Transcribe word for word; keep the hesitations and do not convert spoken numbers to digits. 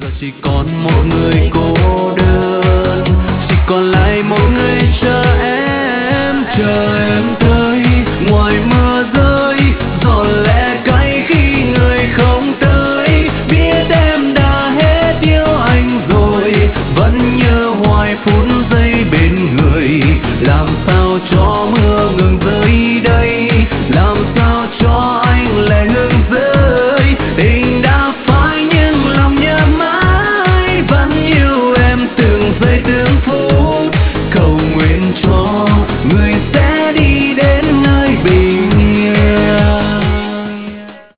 chỉ còn một người cô đơn, chỉ còn lại một người chờ em, chờ em tới ngoài mưa rơi, giọt lệ cay khi người không tới. Biết em đã hết yêu anh rồi, vẫn nhớ hoài phút giây bên người, làm sao cho mưa ngơi.